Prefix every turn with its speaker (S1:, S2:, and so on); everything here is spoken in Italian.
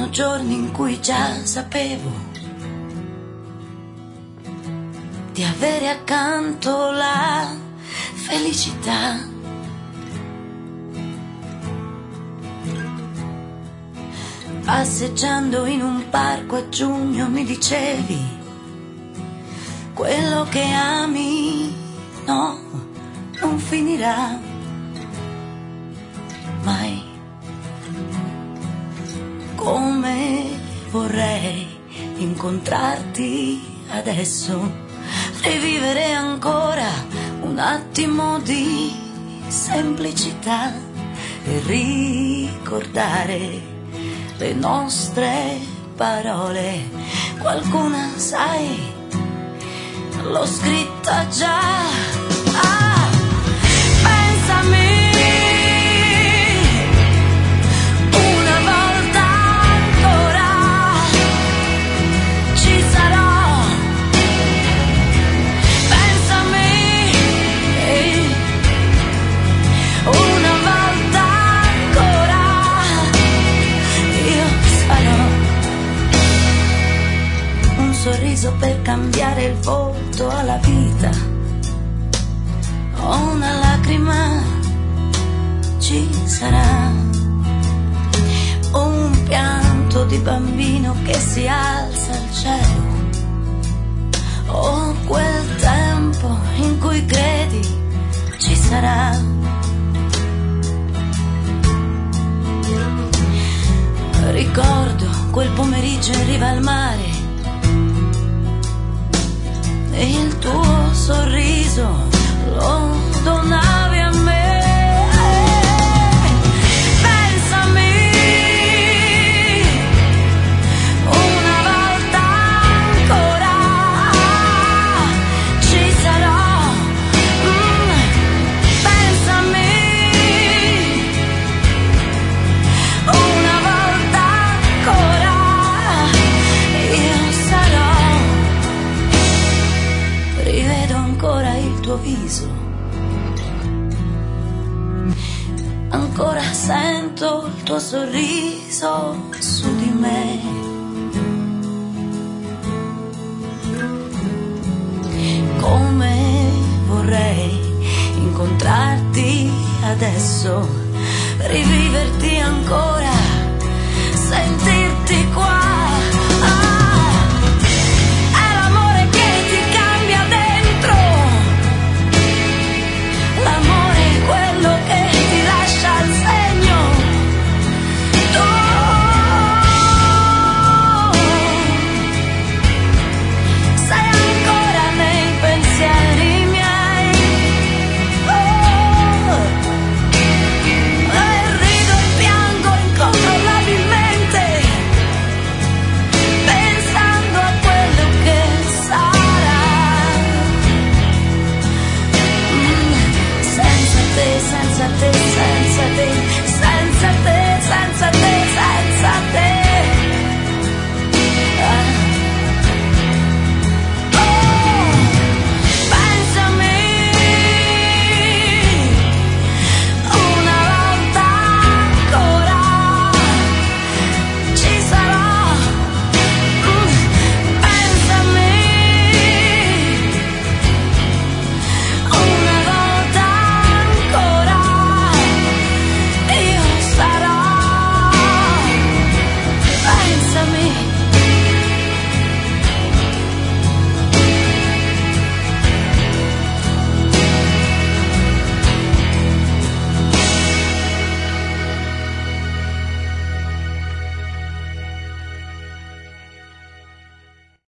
S1: C'erano giorni in cui già sapevo di avere accanto la felicità. Passeggiando in un parco a giugno mi dicevi: quello che ami no, non finirà mai. Come vorrei incontrarti adesso, rivivere ancora un attimo di semplicità e ricordare le nostre parole. Qualcuna, sai, l'ho scritta già. Ah, pensami. Sorriso per cambiare il volto alla vita, o una lacrima ci sarà, o un pianto di bambino che si alza al cielo, o quel tempo in cui credi ci sarà. Ricordo quel pomeriggio in riva al mare e il tuo sorriso lo donavi a me. Pensami, una volta ancora ci sarò. Pensami, una volta ancora io sarò. Rivedo ancora il tuo viso, ancora sento il tuo sorriso su di me. Come vorrei incontrarti adesso, riviverti ancora, sentirti qua.